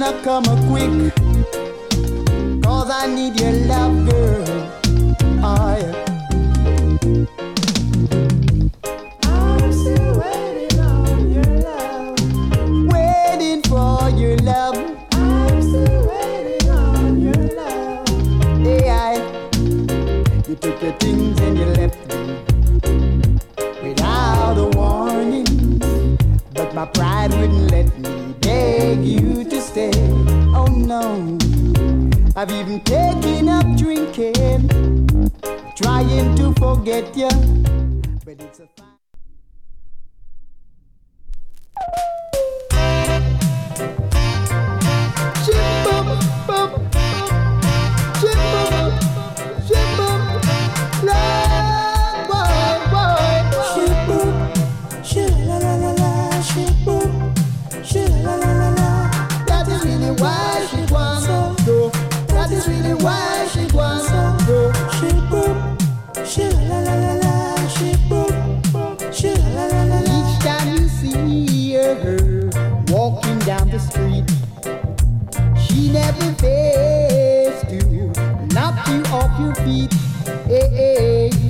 gonna come quick, 'cause I need your love, girl. Oh, yeah. I'm still waiting on your love, waiting for your love. I'm still waiting on your love. Yeah, you took your things and you left me without a warning, but my pride wouldn't let me beg you to stay. Oh no, I've even taken up drinking, trying to forget you, but it's a fine. Shim-bum, bum, shim-bum, shim-bum, love, boy, boy, boy. Shim-bum, shim-la-la-la-la, shim-bum, shim-la-la-la-la. That is really why she wants to go. That is really why she wants to go. Shim-bum, shim-la-la-la-la, shim-bum, shim-la-la-la-la. Each time you see her walking down the street, she never fails to knock you off your feet. Hey, hey.